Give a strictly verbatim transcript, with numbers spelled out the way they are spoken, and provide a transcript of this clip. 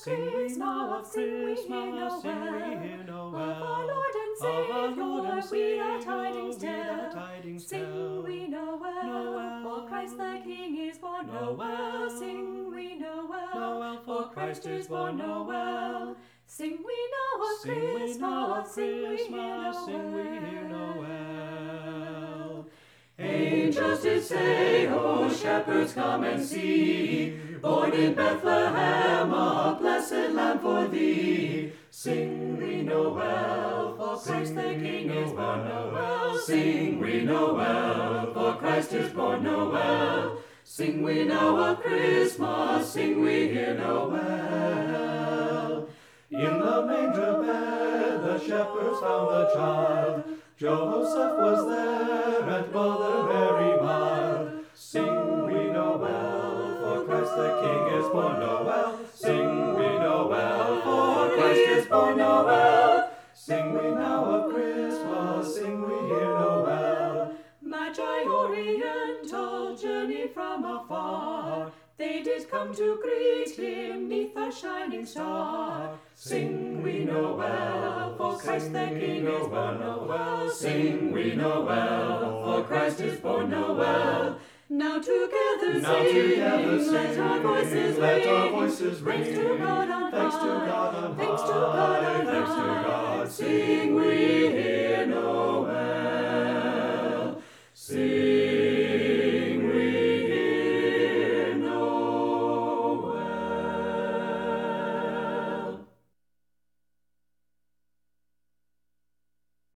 Sing we now of Christmas, sing we hear Noel. Of our Lord and Of our Saviour, Lord and we our Saviour, tidings we our tell. tidings Sing tell. we Noel, Noel. for Christ the King is born. Noel. Noel, sing we Noel, Noel, for Christ is born. Noel. Sing we now of Sing we now of Christmas, Christmas, sing we hear Noel. Noel. Angels did say, O shepherds, come and see, born in Bethlehem a blessed Lamb for thee. Sing we Noel, for Christ the King is born. Noel, sing we Noel, for Christ is born. Noel, sing we now of Christmas, sing we hear Noel. In the manger bed the shepherds found the child. Joseph was there and Mother Mary mild. Sing we Noel, for Christ the King is born. Noel, sing we Noel, for Christ is born. Noel, sing we now of Christmas, sing we hear Noel. Magi oriental journey from afar, they did come to greet him neath a shining star. Sing we Noel, for Christ the King is born. Noel, sing we Noel, for Christ is born. Noel. Now together Now sing, together sing, let our voices let ring. our voices Thanks ring. to God on Thanks to high, God on thanks to high, God on thanks to high. God. Sing we hear Noel.